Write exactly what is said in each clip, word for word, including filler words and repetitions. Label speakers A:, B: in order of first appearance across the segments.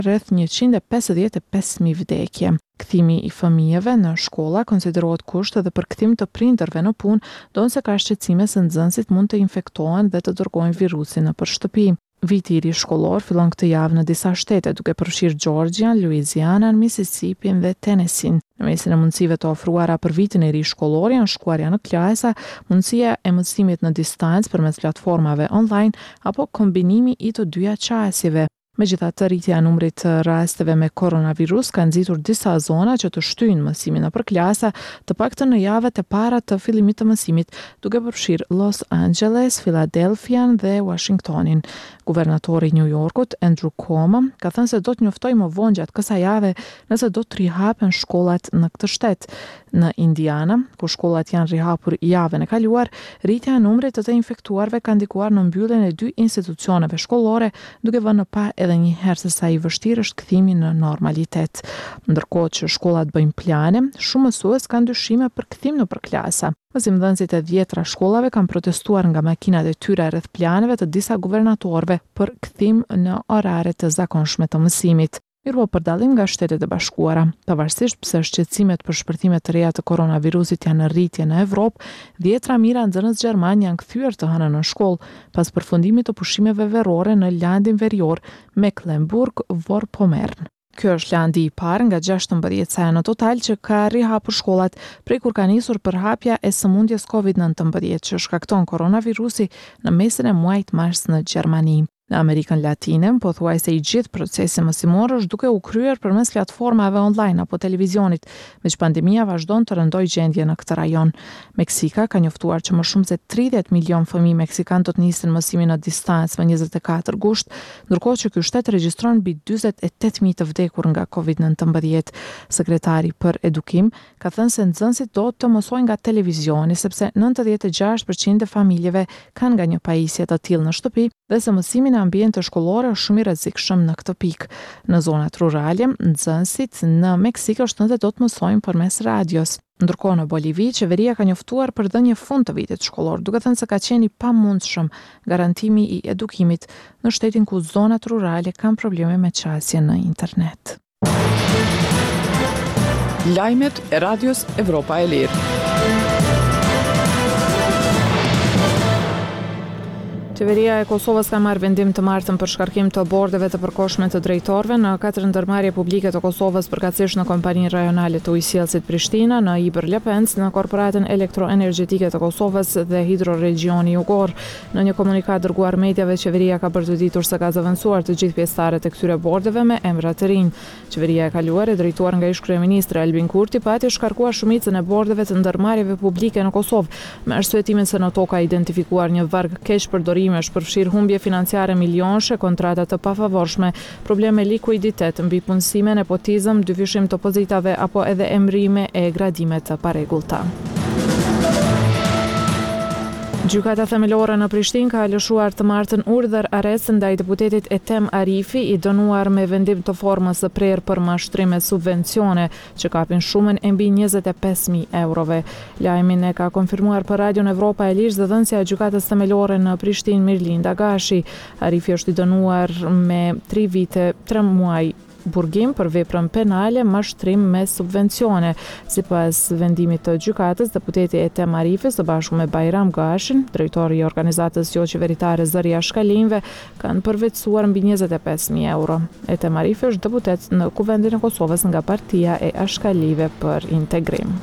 A: rreth njëqind e pesëdhjetë e pesë mijë vdekje. Kthimi i fëmijëve në shkolla konsiderohet kusht edhe për kthim të prindërve në punë, donse ka shqetësime se nxënësit mund të infektohen dhe të dërgojnë virusin nëpër shtëpi. Viti i ri shkollor fillon këtë javë në disa shtete, duke përfshirë Georgia, Louisiana, Mississippi dhe Tennessee. Në mesin e mundësive të ofruara për vitin e ri shkollor janë shkuarja në klasa, mundësia e mësimit në distancë përmes platformave online apo kombinimi i të dyja qasjeve. Megjithatë, rritja e numrit të rasteve me koronavirus ka nxitur disa zona që të shtyjnë mësimin nëpër klasa, të paktën në javët e para të fillimit të mësimit, duke përfshirë Los Angeles, Philadelphia dhe Washingtonin. Guvernatori i New Yorkut, Andrew Cuomo, ka thënë se do të njoftojë më vonë gjatë kësaj jave nëse do të rihapen shkollat në këtë shtet. Në Indiana, ku shkollat janë rihapur javën e kaluar, rritja e numrit të të infektuarve ka ndikuar në mbylljen e dy institucioneve shkollore, duke vënë në pa edhe një herë se sa i vështirë është kthimi në normalitet. Ndërkohë që shkollat bëjnë plane, shumë mësues kanë dyshime për kthim nëpër klasa. Mësimdhënësit e dhjetra shkollave kanë protestuar nga makinat e tyre rreth planeve të disa guvernatorëve për kthim në orare të zakonshme të mësimit. Mirë, për dallim nga Shtetet e Bashkuara, pavarësisht pse shqetësimet për shpërthime të reja të koronavirusit janë në rritje në Evropë, dhjetra mijëra nxënës gjerman janë kthyer të hënën në shkollë pas përfundimit të pushimeve verore në landin verior Mecklenburg-Vorpommern. Kjo është landi i parë nga gjashtëmbëdhjetë sene në total që ka rihapur shkollat prej kur ka nisur përhapja e sëmundjes covid nëntëmbëdhjetë që shkakton koronavirusi në mesin e muajit mars në Gjermani. Në Amerikën Latine, pothuajse i gjithë procesi mësimor është duke u kryer përmes platformave online apo televizionit, meq pandemia vazhdon të rëndojë gjendjen në këtë rajon. Meksika ka njoftuar që më shumë se tridhjetë milion fëmijë meksikan do të nisin mësimin në distancë më njëzet e katër gusht, ndërkohë që ky shtet regjistron mbi dyzet e tetë mijë të vdekur nga covid nëntëmbëdhjetë. Sekretari për edukim ka thënë se nxënësit do të mësojnë nga televizioni sepse nëntëdhjetë e gjashtë përqind e familjeve kanë nga një pajisje të tillë në shtëpi dhe se mësimi në ambiente shkollore është shumë i rrezikshëm në këtë pikë. Në zonat rurale, nxënësit në Meksikë është se do të mësojnë përmes radios. Ndërkohë në Bolivi, qeveria ka njoftuar për dhënie fund të vitit shkollor, duke thënë se ka qenë i pamundshëm garantimi i edukimit në shtetin ku zonat rurale kanë probleme me qasje në internet.
B: Lajmet e Radios Evropa e Lirë.
A: Qeveria e Kosovës ka marrë vendim të martën për shkarkim të bordeve të përkohshme të drejtorëve në katër ndërmarrje publike të Kosovës, përkatësisht në kompaninë rajonale të ujësjellësit Prishtina, në Iber Lepenc, në Korporatën Elektroenergjetike të Kosovës dhe Hidroregjioni Jugor. Në një komunikat dërguar mediave, qeveria ka bërtuditur se ka zëvendësuar të gjithë pjesëtarët e këtyre bordeve me emra të rinj. Qeveria e kaluar e drejtuar nga ish-kryeministri Albin Kurti pati shkarkuar shumicën e bordeve të ndërmarrjeve publike në Kosovë, me arsyetimin se në to ka identifikuar një varg keq përdorimi është përfshirë humbje financiare milionëshe, kontrata të pafavorshme, probleme likuiditet, mbi punësime, nepotizëm, dyfishim të pozitave apo edhe emrime e gradime të paregullta. Gjykata themelore në Prishtinë ka lëshuar të martën urdhër arrest ndaj deputetit Etem Arifi, i dënuar me vendim të formës së prerë për mashtrime subvencione që kapin shumën e mbi njëzet e pesë mijë eurove. Lajmin e ka konfirmuar për Radion Evropa e Lirë zëdhënësja e gjykatës themelore në Prishtinë Mirlinda Gashi. Arifi është i dënuar me tri vite, tre muaj burgim për veprën penale mashtrim me subvencione. Sipas vendimit të gjykatës, deputeti Etem Arifi së bashku me Bajram Gashin, drejtori i organizatës jo qeveritare Zëria Shkalinjve, kanë përvetësuar mbi njëzet e pesë mijë euro. Etem Arifi është deputet në Kuvendin e Kosovës nga Partia e Ashkalive për Integrim.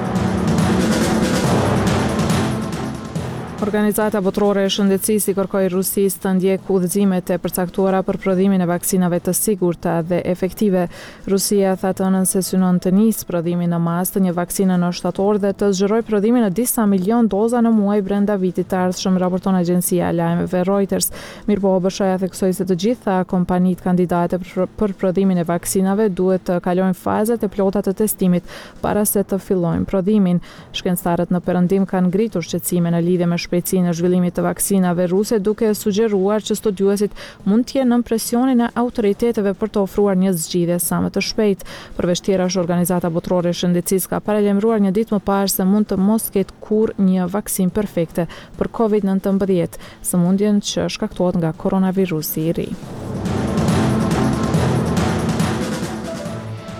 A: Organizata botërore e shëndetësisë i kërkoi Rusisë të ndjekë udhëzimet e përcaktuara për prodhimin e vaksinave të sigurta dhe efektive. Rusia tha të hënën se synon të nisë prodhimin në masë të një vaksine në shtator dhe të zgjerojë prodhimin në disa milion doza në muaj brenda vitit të ardhshëm, raporton agjencia e lajmeve Reuters. Mirpo O B S H-ja theksoi se të gjitha kompanitë kandidate për prodhimin e vaksinave duhet të kalojnë fazat e plota të testimit para se të fillojnë prodhimin. Shkencëtarët në Perëndim kanë ngritur shqetësime në lidhje me shpejtësinë e zhvillimit të vaksinave ruse, duke sugjeruar që studiuesit mund të jenë nën presionin e autoriteteve për të ofruar një zgjidhje sa më të shpejtë. Përveç tjerash, Organizata Botërore e Shëndetësisë ka paralajmëruar një ditë më parë se mund të mos ketë kurrë një vaksinë perfekte për covid nëntëmbëdhjetë, sëmundjen që shkaktohet nga koronavirusi i ri.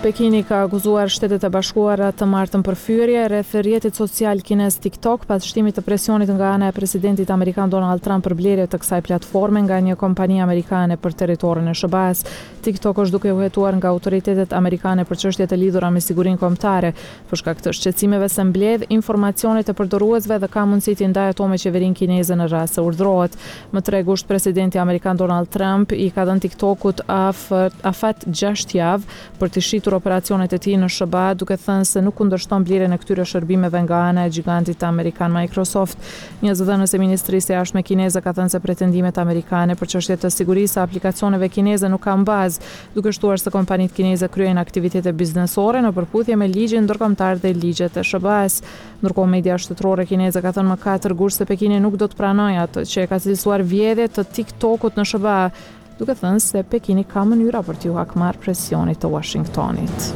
A: Pekini ka akuzuar Shtetet e Bashkuara të marrë të përfyrje rreth rrjetit social kinez TikTok pas shtimit të presionit nga ana e presidentit amerikan Donald Trump për blerje të kësaj platforme nga një kompani amerikane për territorin e S B A-s. TikTok është duke u hetuar nga autoritetet amerikane për çështje të lidhura me sigurinë kombëtare, për shkak të shqetësimeve se mbledh informacionet e përdoruesve dhe ka mundësi të ndajë ato me qeverinë kineze në rast se urdhërohet. Më tre gusht presidenti amerikan Donald Trump i ka dhënë TikTokut afat gjashtë javë për të shitur operacionet e tij në S B A, duke thënë se nuk kundërshton blerjen e këtyre shërbimeve nga ana e gigantit amerikan Microsoft. Një zëdhënës e Ministrisë së Jashtme kineze ka thënë se pretendimet amerikane për çështje të sigurisë së aplikacioneve kineze nuk kanë bazë, duke shtuar se kompanitë kineze kryejnë aktivitete biznesore në përputhje me ligjin ndërkombëtar dhe ligjet e S B A-s. Ndërkohë media shtetërore kineze ka thënë më katër gusht se Pekini nuk do të pranojë atë që e ka cilësuar vjedhje të TikTokut në S B A, duke thënë se Pekini ka mënyra për t'ju hakmarrë presionit të Washingtonit.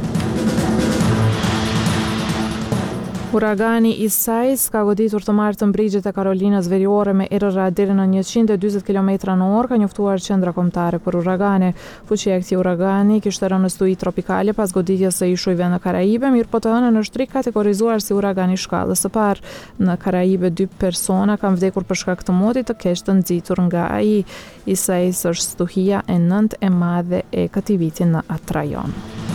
A: Uragani Isaias ka goditur të marrë të mbrigjet e Karolinës Veriore me erëra deri në njëqind e dyzet kilometra në orë, ka njoftuar qendra kombëtare për uragane. Fuqia e këtij uragani kishte rënë në stuhi tropikale pas goditjes së ishujve në Karaibe, mirë po të hënën është rikategorizuar si uragan i shkallës së parë. Në Karaibe dy persona kanë vdekur për shkak të motit të keq të nxitur nga ai. Isaias është stuhia e nëntë e madhe e këtij viti në atë rajon.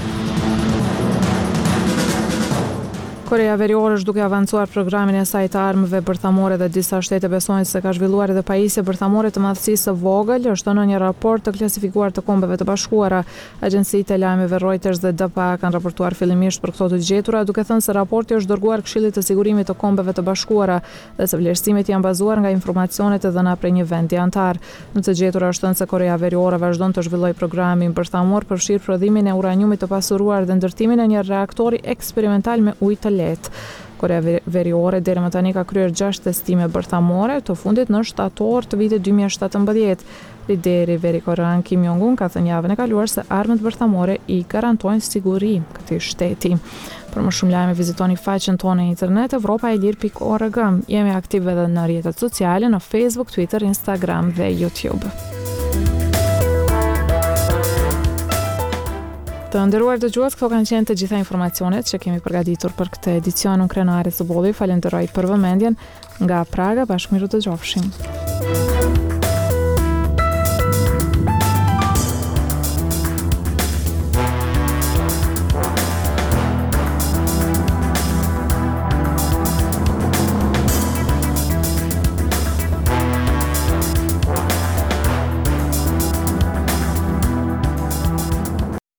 A: Korea Veriore është duke avancuar programin e saj të armëve bërthamore dhe disa shtete besojnë se ka zhvilluar edhe pajisje bërthamore të madhësisë së vogël, është në një raport të klasifikuar të Kombeve të Bashkuara. Agjencitë e lajmeve Reuters dhe D P A kanë raportuar fillimisht për këto të gjetura, duke thënë se raporti është dërguar Këshillit të Sigurimit të Kombeve të Bashkuara dhe se vlerësimet janë bazuar nga informacionet e dhëna prej një vendi antar. Në të gjetura është thënë se Korea Veriore vazhdon të zhvillojë programin bërthamor për fshirë prodhimin e uraniumit të pasuruar dhe ndërtimin e një reaktori eksperimental me ujë të lehtë. Korea Veriore deri më tani ka kryer gjashtë testime bërthamore, të fundit në shtator të vitit dy mijë e shtatëmbëdhjetë. Lideri Verikorean Kim Jong-un ka thënë javën e kaluar se armët bërthamore i garantojnë siguri këtij shteti. Për më shumë lajme vizitoni faqen tonë në internet evropaelir pikë org. Jemi aktiv edhe në rrjetet sociale në Facebook, Twitter, Instagram dhe YouTube. Të nderuar dëgjues, këto kanë qenë të gjitha informacionet që kemi përgatitur për këtë edicion. Unë Krenare Cubolli, falenderoj për vëmendjen nga Praga, bashkë miru të dëgjofshim.